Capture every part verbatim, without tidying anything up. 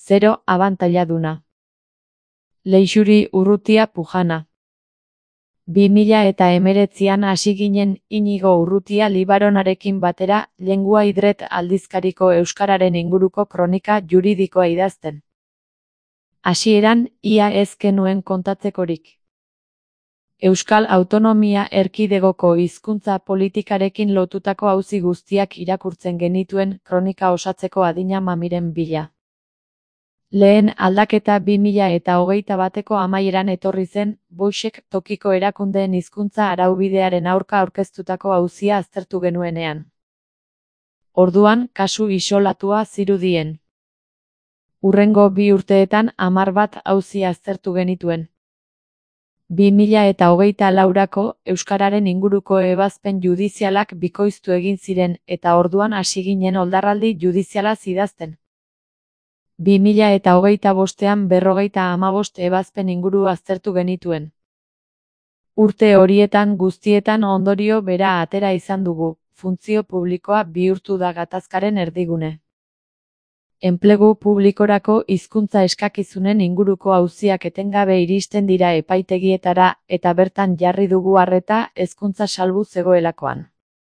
Zero abantailaduna. Leixuri Urrutia Pujana. bi mila eta hemeretzian hasi ginen Inigo Urrutia Libaronarekin batera Lengua Idret aldizkariko euskararen inguruko kronika juridikoa idazten. Hasieran, ia ez genuen kontatzekorik. Euskal Autonomia Erkidegoko hizkuntza politikarekin lotutako auzi guztiak irakurtzen genituen kronika osatzeko adina mamiren bila. Lehen aldaketa bi mila eta hogeita bateko amaieran etorri zen, Boixek tokiko erakundeen hizkuntza araubidearen aurka aurkeztutako auzia aztertu genuenean. Orduan, kasu isolatua zirudien. Hurrengo bi urteetan hamar bat auzi aztertu genituen. bi mila eta hogeita laurako euskararen inguruko ebazpen judizialak bikoiztu egin ziren eta orduan hasi ginen oldarraldi judiziala idazten. bi mila eta hogeita bostean berrogeita hamabost ebazpen inguru aztertu genituen. Urte horietan guztietan ondorio bera atera izan dugu, funtzio publikoa bihurtu da gatazkaren erdigune. Enplegu publikorako hizkuntza eskakizunen inguruko auziak etengabe iristen dira epaitegietara eta bertan jarri dugu arreta hezkuntza salbu zegoelakoan.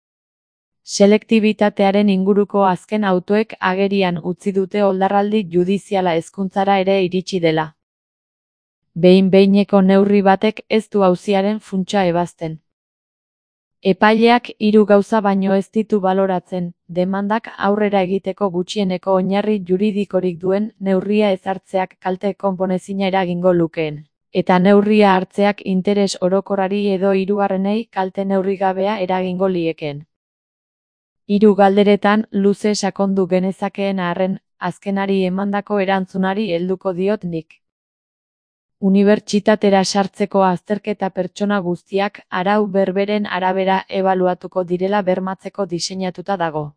Selektibitatearen inguruko azken autoek agerian utzi dute oldarraldi judiziala hezkuntzara ere iritsi dela. Behin-behineko neurri batek ez du auziaren funtsa ebazten. Epaileak hiru gauza baino ez ditu baloratzen, demandak aurrera egiteko gutxieneko oinarri juridikorik duen neurria ezartzeak kalte konponezina eragingo lukeen, eta neurria hartzeak interes orokorrari edo hirugarrenei kalte neurrigabea eragingo liekeen. Hiru galderetan luze sakondu genezakeen arren, azkenari emandako erantzunari helduko diot nik. Unibertsitatera sartzeko azterketa pertsona guztiak arau berberen arabera ebaluatuko direla bermatzeko diseinatuta dago.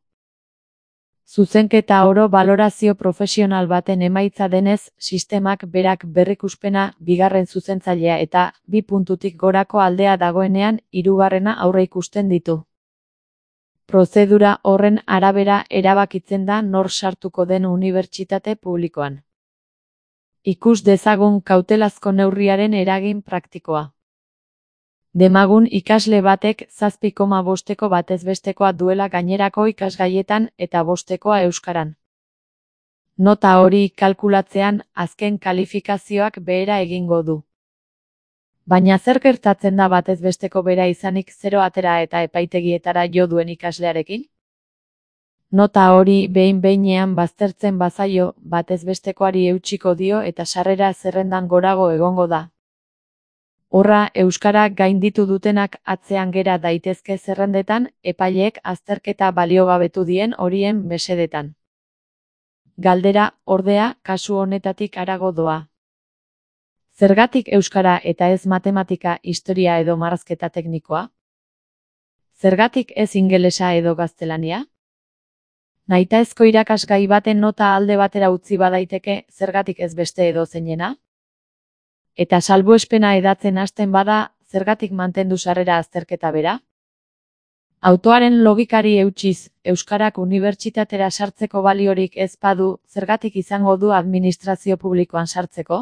Zuzenketa oro balorazio profesional baten emaitza denez, sistemak berak berrikuspena, bigarren zuzentzailea eta bi puntutik gorako aldea dagoenean, hirugarrena aurreikusten ditu. Prozedura horren arabera erabakitzen da nor sartuko den unibertsitate publikoan. Ikus dezagun kautelazko neurriaren eragin praktikoa. Demagun ikasle batek zazpi koma bosteko batezbestekoa duela gainerako ikasgaietan eta bostekoa euskaran. Nota hori kalkulatzean azken kalifikazioak behera egingo du. Baina zer gertatzen da batezbesteko bera izanik zero atera eta epaitegietara jo duen ikaslearekin? Nota hori behin-behinean baztertzen bazaio, batezbestekoari eutsiko dio eta sarrera zerrendan gorago egongo da. Horra, euskara gainditu dutenak atzean gera daitezke zerrendetan, epaileek azterketa baliogabetu dien horien mesedetan. Galdera, ordea, kasu honetatik harago doa. Zergatik euskara eta ez matematika, historia edo marrazketa teknikoa? Zergatik ez ingelesa edo gaztelania? Nahitaezko irakasgai baten nota alde batera utzi badaiteke, zergatik ez beste edo zeinena? Eta salbuespena edatzen hasten bada, zergatik mantendu sarrera azterketa bera? Autoaren logikari eutsiz, euskarak unibertsitatera sartzeko baliorik ez badu, zergatik izango du administrazio publikoan sartzeko?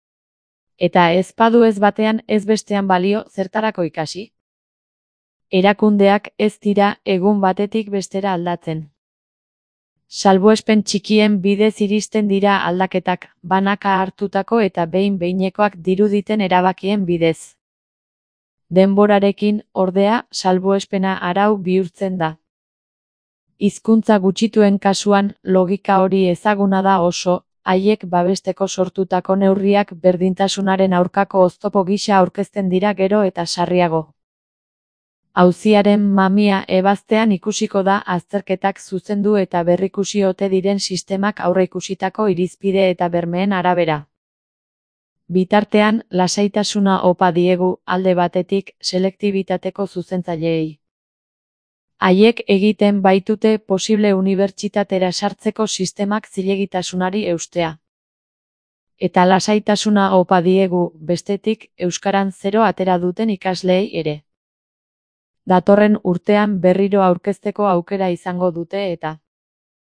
Eta ez badu ez batean ez bestean balio, zertarako ikasi? Erakundeak ez dira egun batetik bestera aldatzen. Salbuespen txikien bidez iristen dira aldaketak, banaka hartutako eta behin-behinekoak diruditen erabakien bidez. Denborarekin, ordea, salbuespena arau bihurtzen da. Hizkuntza gutxituen kasuan, logika hori ezaguna da oso, haiek babesteko sortutako neurriak berdintasunaren aurkako oztopo gisa aurkezten dira gero eta sarriago. Auziaren mamia ebaztean ikusiko da azterketak zuzendu eta berrikusi ote diren sistemak aurreikusitako irizpide eta bermeen arabera. Bitartean, lasaitasuna opa diegu alde batetik selektibitateko zuzentzaileei. Haiek egiten baitute posible unibertsitatera sartzeko sistemak zilegitasunari eustea. Eta lasaitasuna opa diegu bestetik euskaran zero atera duten ikasleei ere. Datorren urtean berriro aurkezteko aukera izango dute eta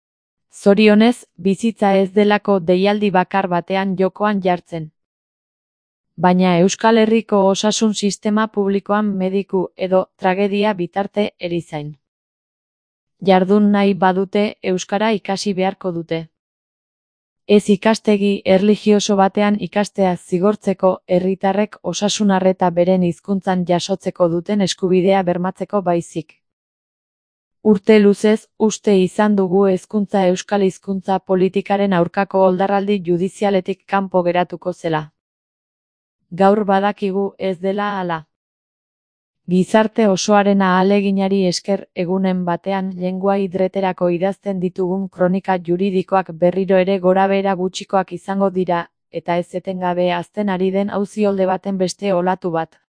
Zorionez, bizitza ez delako deialdi bakar batean jokoan jartzen. Baina Euskal Herriko osasun sistema publikoan mediku edo tragedia bitarte erizain jardun nahi badute euskara ikasi beharko dute. Ez ikastegi erlijioso batean ikastea zigortzeko herritarrek osasun arreta beren hizkuntzan jasotzeko duten eskubidea bermatzeko baizik. Urte luzez, uste izan dugu hezkuntza euskal hizkuntza politikaren aurkako oldarraldi judizialetik kanpo geratuko zela. Gaur badakigu ez dela hala. Gizarte osoaren ahaleginari esker egunen batean lengua idreterako idazten ditugun kronika juridikoak berriro ere gorabehera gutxikoak izango dira, eta ez etengabe hazten ari den auziolde baten beste olatu bat.